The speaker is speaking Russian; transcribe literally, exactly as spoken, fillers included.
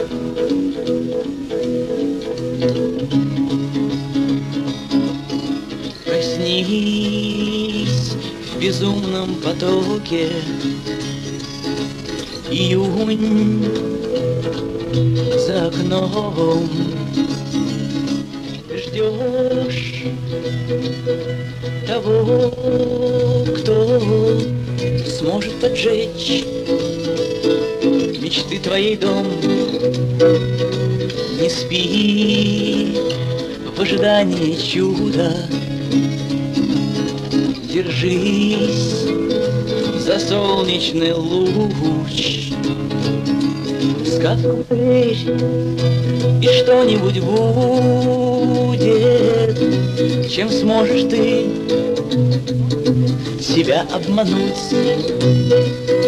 Проснись в безумном потоке, июнь за окном. Ждешь того, кто сможет поджечь мечты твоей дом. Не спи в ожидании чуда, держись за солнечный луч. Сказку верь, и что-нибудь будет, чем сможешь ты себя обмануть.